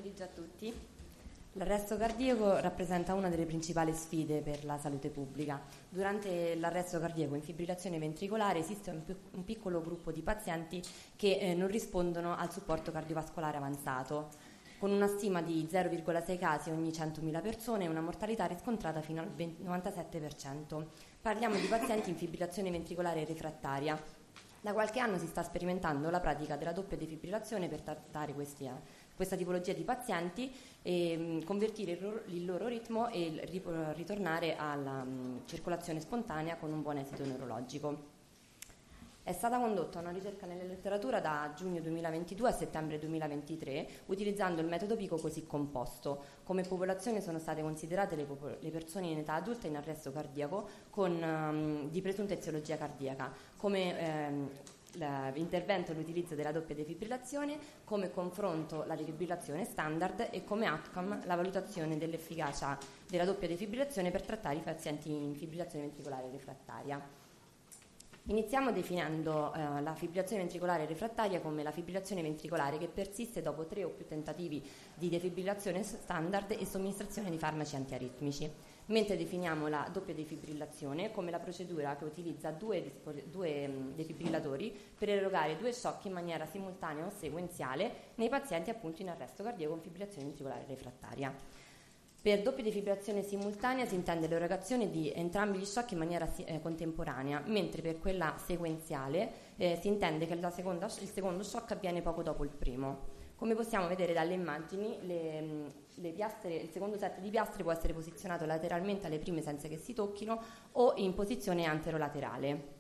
pomeriggio a tutti. L'arresto cardiaco rappresenta una delle principali sfide per la salute pubblica. Durante l'arresto cardiaco in fibrillazione ventricolare esiste un piccolo gruppo di pazienti che non rispondono al supporto cardiovascolare avanzato, con una stima di 0,6 casi ogni 100.000 persone e una mortalità riscontrata fino al 97%. Parliamo di pazienti in fibrillazione ventricolare refrattaria. Da qualche anno si sta sperimentando la pratica della doppia defibrillazione per trattare questa tipologia di pazienti e convertire il loro ritmo e ritornare alla circolazione spontanea con un buon esito neurologico. È stata condotta una ricerca nella letteratura da giugno 2022 a settembre 2023 utilizzando il metodo Pico così composto. Come popolazione sono state considerate le persone in età adulta in arresto cardiaco di presunta eziologia cardiaca, come intervento l'utilizzo della doppia defibrillazione, come confronto la defibrillazione standard e come outcome la valutazione dell'efficacia della doppia defibrillazione per trattare i pazienti in fibrillazione ventricolare refrattaria. Iniziamo definendo la fibrillazione ventricolare refrattaria come la fibrillazione ventricolare che persiste dopo 3 o più tentativi di defibrillazione standard e somministrazione di farmaci antiaritmici, mentre definiamo la doppia defibrillazione come la procedura che utilizza due defibrillatori per erogare 2 shock in maniera simultanea o sequenziale nei pazienti appunto in arresto cardiaco con fibrillazione ventricolare refrattaria. Per doppia defibrillazione simultanea si intende l'erogazione di entrambi gli shock in maniera contemporanea, mentre per quella sequenziale si intende che il secondo shock avviene poco dopo il primo. Come possiamo vedere dalle immagini, il secondo set di piastre può essere posizionato lateralmente alle prime senza che si tocchino o in posizione anterolaterale.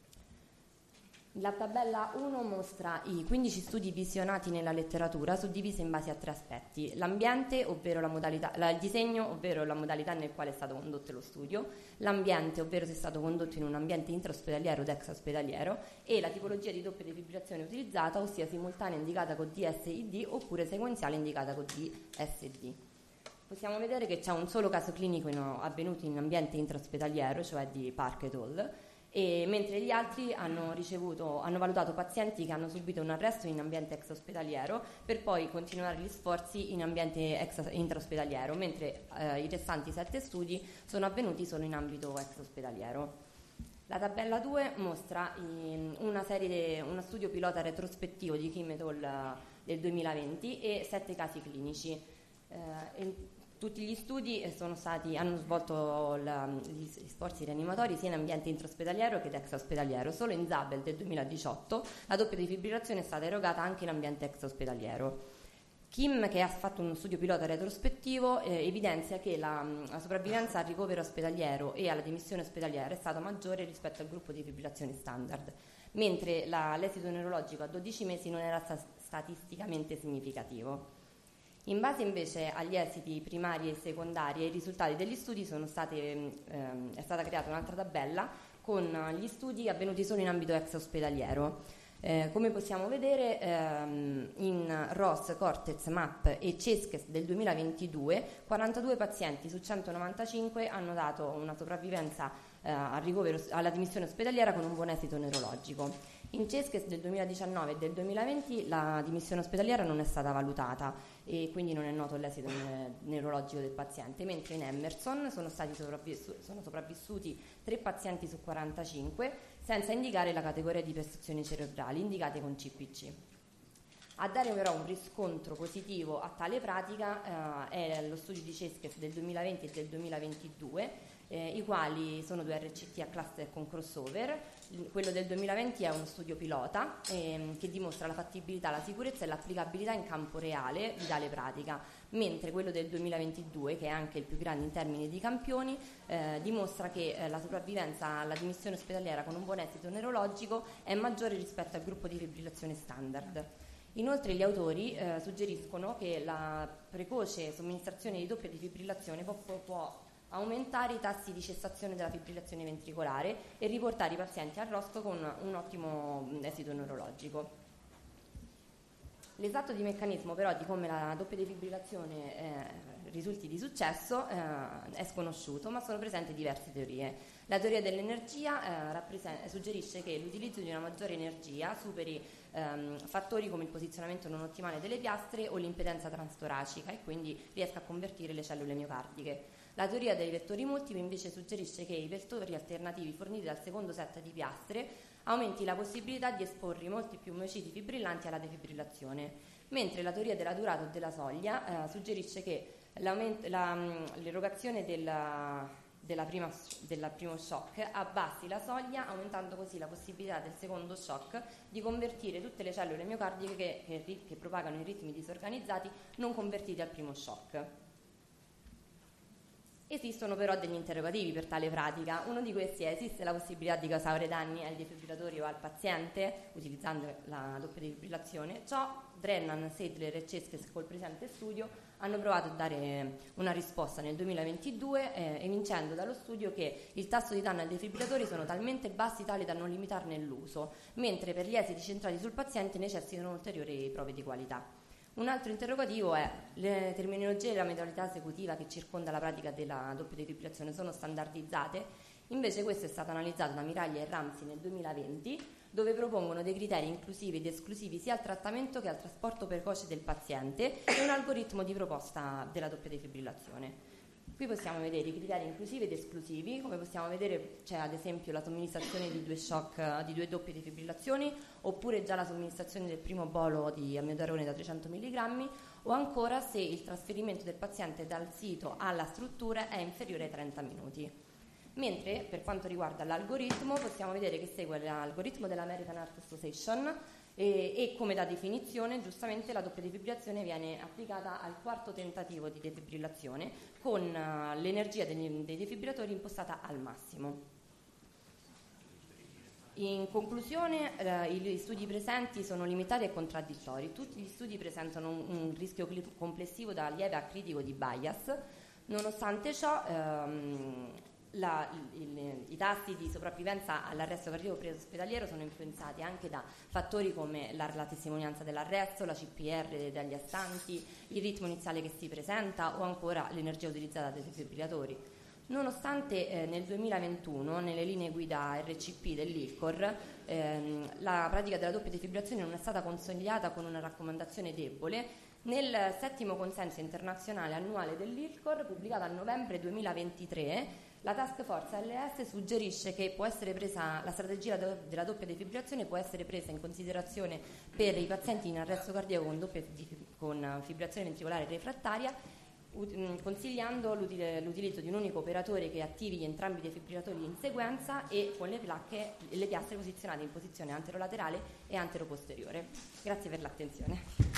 La tabella 1 mostra i 15 studi visionati nella letteratura suddivisi in base a 3 aspetti: l'ambiente, ovvero la modalità, il disegno, ovvero la modalità nel quale è stato condotto lo studio, l'ambiente, ovvero se è stato condotto in un ambiente intraospedaliero o extraospedaliero, e la tipologia di doppia defibrillazione utilizzata, ossia simultanea indicata con DSID oppure sequenziale indicata con DSD. Possiamo vedere che c'è un solo caso clinico avvenuto in ambiente intraospedaliero, cioè di Park et al., mentre gli altri hanno valutato pazienti che hanno subito un arresto in ambiente extraospedaliero per poi continuare gli sforzi in ambiente intraospedaliero, mentre i restanti 7 studi sono avvenuti solo in ambito extraospedaliero. La tabella 2 mostra uno studio pilota retrospettivo di Kim et al. Del 2020 e 7 casi clinici. Tutti gli studi hanno svolto gli sforzi rianimatori sia in ambiente intraospedaliero che extraospedaliero. Solo in Zabel del 2018 la doppia defibrillazione è stata erogata anche in ambiente extraospedaliero. Kim, che ha fatto uno studio pilota retrospettivo, evidenzia che la sopravvivenza al ricovero ospedaliero e alla dimissione ospedaliera è stata maggiore rispetto al gruppo di fibrillazione standard, mentre l'esito neurologico a 12 mesi non era statisticamente significativo. In base invece agli esiti primari e secondari e ai risultati degli studi è stata creata un'altra tabella con gli studi avvenuti solo in ambito extraospedaliero. Come possiamo vedere in ROS, Cortez, MAP e CESCES del 2022 42 pazienti su 195 hanno dato una sopravvivenza al ricovero alla dimissione ospedaliera con un buon esito neurologico. In CESCES del 2019 e del 2020 la dimissione ospedaliera non è stata valutata e quindi non è noto l'esito neurologico del paziente, mentre in Emerson sono sopravvissuti 3 pazienti su 45 senza indicare la categoria di prestazioni cerebrali indicate con CPC. A dare però un riscontro positivo a tale pratica è lo studio di CESCES del 2020 e del 2022, i quali sono 2 RCT a cluster con crossover. Quello del 2020 è uno studio pilota che dimostra la fattibilità, la sicurezza e l'applicabilità in campo reale di tale pratica, mentre quello del 2022, che è anche il più grande in termini di campioni, dimostra che la sopravvivenza alla dimissione ospedaliera con un buon esito neurologico è maggiore rispetto al gruppo di fibrillazione standard. Inoltre gli autori suggeriscono che la precoce somministrazione di doppia defibrillazione può aumentare i tassi di cessazione della fibrillazione ventricolare e riportare i pazienti al rospo con un ottimo esito neurologico. L'esatto di meccanismo però di come la doppia defibrillazione risulti di successo è sconosciuto, ma sono presenti diverse teorie. La teoria dell'energia suggerisce che l'utilizzo di una maggiore energia superi fattori come il posizionamento non ottimale delle piastre o l'impedenza transtoracica e quindi riesca a convertire le cellule miocardiche. La teoria dei vettori multipli invece suggerisce che i vettori alternativi forniti dal secondo set di piastre aumenti la possibilità di esporre molti più miociti fibrillanti alla defibrillazione, mentre la teoria della durata o della soglia suggerisce che l'erogazione del primo shock abbassi la soglia, aumentando così la possibilità del secondo shock di convertire tutte le cellule miocardiche che propagano i ritmi disorganizzati non convertiti al primo shock. Esistono però degli interrogativi per tale pratica. Uno di questi è: esiste la possibilità di causare danni ai defibrillatori o al paziente utilizzando la doppia defibrillazione? Ciò Drennan, Seidler e Ceskes col presente studio hanno provato a dare una risposta nel 2022 evincendo dallo studio che il tasso di danno ai defibrillatori sono talmente bassi tali da non limitarne l'uso, mentre per gli esiti centrati sul paziente necessitano ulteriori prove di qualità. Un altro interrogativo è: le terminologie e la modalità esecutiva che circonda la pratica della doppia defibrillazione sono standardizzate? Invece questo è stato analizzato da Miraglia e Ramsey nel 2020, dove propongono dei criteri inclusivi ed esclusivi sia al trattamento che al trasporto precoce del paziente e un algoritmo di proposta della doppia defibrillazione. Qui possiamo vedere i criteri inclusivi ed esclusivi. Come possiamo vedere c'è ad esempio la somministrazione di 2 shock, di 2 doppie defibrillazioni, oppure già la somministrazione del primo bolo di amiodarone da 300 mg, o ancora se il trasferimento del paziente dal sito alla struttura è inferiore ai 30 minuti. Mentre per quanto riguarda l'algoritmo possiamo vedere che segue l'algoritmo dell'American Heart Association e come da definizione giustamente la doppia defibrillazione viene applicata al quarto tentativo di defibrillazione con l'energia dei defibrillatori impostata al massimo. In conclusione, gli studi presenti sono limitati e contraddittori. Tutti gli studi presentano un rischio complessivo da lieve a critico di bias. Nonostante ciò, i tassi di sopravvivenza all'arresto cardiaco preospedaliero sono influenzati anche da fattori come la testimonianza dell'arresto, la CPR dagli astanti, il ritmo iniziale che si presenta o ancora l'energia utilizzata dai defibrillatori. Nonostante nel 2021 nelle linee guida RCP dell'ILCOR la pratica della doppia defibrillazione non è stata consigliata con una raccomandazione debole, nel 7° consenso internazionale annuale dell'ILCOR pubblicato a novembre 2023 la Task Force ALS suggerisce che può essere presa la strategia della doppia defibrillazione può essere presa in considerazione per i pazienti in arresto cardiaco con fibrillazione ventricolare refrattaria, consigliando l'utilizzo di un unico operatore che attivi entrambi i defibrillatori in sequenza e con le placche e le piastre posizionate in posizione anterolaterale e anteroposteriore. Grazie per l'attenzione.